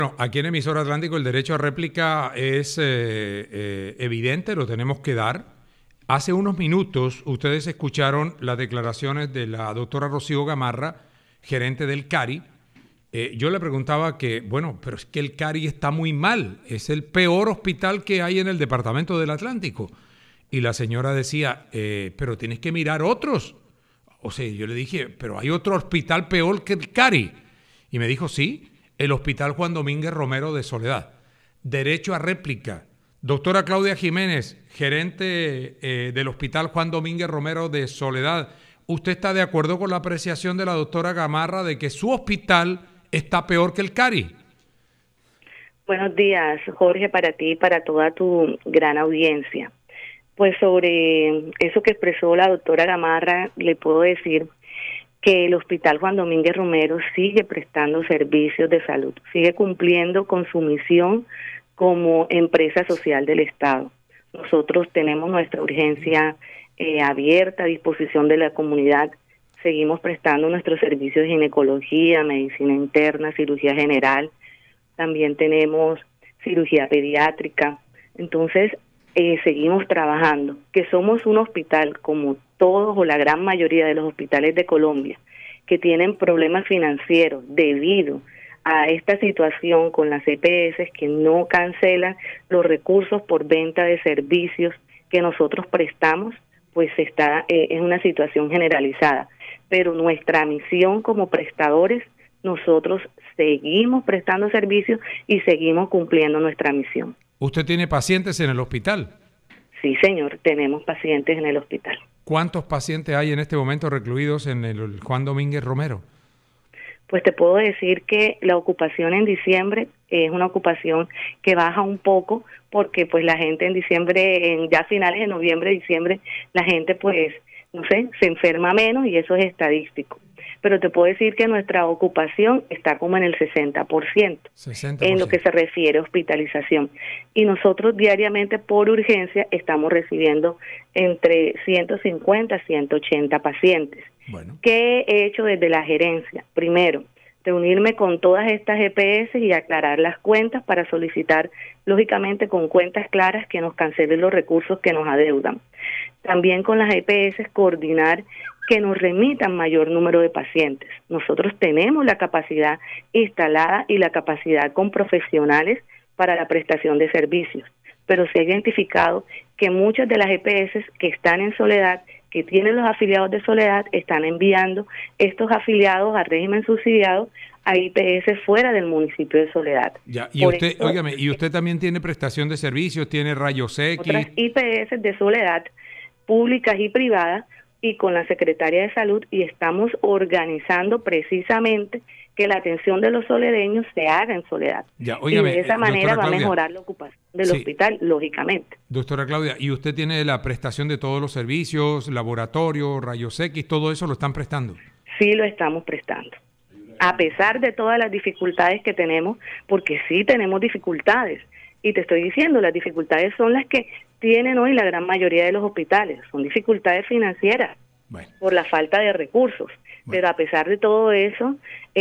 Bueno, aquí en Emisora Atlántico el derecho a réplica es evidente, lo tenemos que dar. Hace unos minutos ustedes escucharon las declaraciones de la doctora Rocío Gamarra, gerente del CARI. Yo le preguntaba que, bueno, pero es que el CARI está muy mal, es el peor hospital que hay en el departamento del Atlántico. Y la señora decía, pero tienes que mirar otros. O sea, yo le dije, pero hay otro hospital peor que el CARI. Y me dijo, sí, el Hospital Juan Domínguez Romero de Soledad. Derecho a réplica. Doctora Claudia Jiménez, gerente del Hospital Juan Domínguez Romero de Soledad. ¿Usted está de acuerdo con la apreciación de la doctora Gamarra de que su hospital está peor que el CARI? Buenos días, Jorge, para ti y para toda tu gran audiencia. Pues sobre eso que expresó la doctora Gamarra, le puedo decir que el Hospital Juan Domínguez Romero sigue prestando servicios de salud, sigue cumpliendo con su misión como empresa social del Estado. Nosotros tenemos nuestra urgencia abierta a disposición de la comunidad, seguimos prestando nuestros servicios de ginecología, medicina interna, cirugía general, también tenemos cirugía pediátrica. Entonces, seguimos trabajando, que somos un hospital como todos o la gran mayoría de los hospitales de Colombia que tienen problemas financieros debido a esta situación con las EPS que no cancelan los recursos por venta de servicios que nosotros prestamos, pues es una situación generalizada. Pero nuestra misión como prestadores, nosotros seguimos prestando servicios y seguimos cumpliendo nuestra misión. ¿Usted tiene pacientes en el hospital? Sí, señor, tenemos pacientes en el hospital. ¿Cuántos pacientes hay en este momento recluidos en el Juan Domínguez Romero? Pues te puedo decir que la ocupación en diciembre es una ocupación que baja un poco porque pues la gente en diciembre, ya finales de noviembre, diciembre, la gente pues, no sé, se enferma menos y eso es estadístico. Pero te puedo decir que nuestra ocupación está como en el 60%, en lo que se refiere a hospitalización. Y nosotros diariamente por urgencia estamos recibiendo entre 150 a 180 pacientes. Bueno. ¿Qué he hecho desde la gerencia? Primero, reunirme con todas estas EPS y aclarar las cuentas para solicitar, lógicamente con cuentas claras, que nos cancelen los recursos que nos adeudan. También con las EPS coordinar que nos remitan mayor número de pacientes. Nosotros tenemos la capacidad instalada y la capacidad con profesionales para la prestación de servicios, pero se ha identificado que muchas de las EPS que están en Soledad, que tienen los afiliados de Soledad, están enviando estos afiliados a régimen subsidiado a IPS fuera del municipio de Soledad. Ya, y usted, óigame, y usted también tiene prestación de servicios, tiene rayos X. Otras IPS de Soledad, públicas y privadas, y con la Secretaría de Salud, y estamos organizando precisamente que la atención de los soledeños se haga en Soledad. Ya, óigame, y de esa manera va a Claudia, mejorar la ocupación del hospital, lógicamente. Doctora Claudia, ¿y usted tiene la prestación de todos los servicios, laboratorio, rayos X, todo eso lo están prestando? Sí, lo estamos prestando. A pesar de todas las dificultades que tenemos, porque sí tenemos dificultades, y te estoy diciendo, las dificultades son las que tienen hoy la gran mayoría de los hospitales, son dificultades financieras, por la falta de recursos. Pero a pesar de todo eso,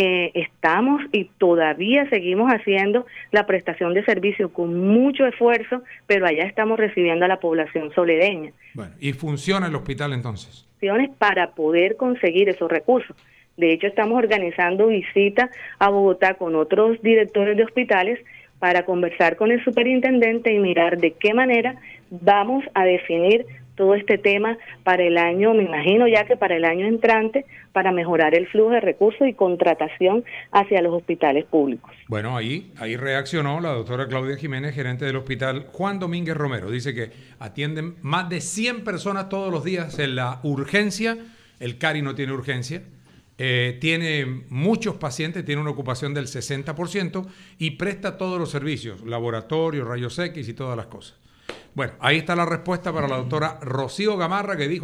estamos y todavía seguimos haciendo la prestación de servicio con mucho esfuerzo, pero allá estamos recibiendo a la población soledeña. Bueno, ¿y funciona el hospital entonces? Para poder conseguir esos recursos. De hecho, estamos organizando visitas a Bogotá con otros directores de hospitales para conversar con el superintendente y mirar de qué manera vamos a definir todo este tema para el año, me imagino ya que para el año entrante, para mejorar el flujo de recursos y contratación hacia los hospitales públicos. Bueno, ahí reaccionó la doctora Claudia Jiménez, gerente del Hospital Juan Domínguez Romero. Dice que atienden más de 100 personas todos los días en la urgencia. El CARI no tiene urgencia. Tiene muchos pacientes, tiene una ocupación del 60% y presta todos los servicios, laboratorio, rayos X y todas las cosas. Bueno, ahí está la respuesta para la doctora Rocío Gamarra, que dijo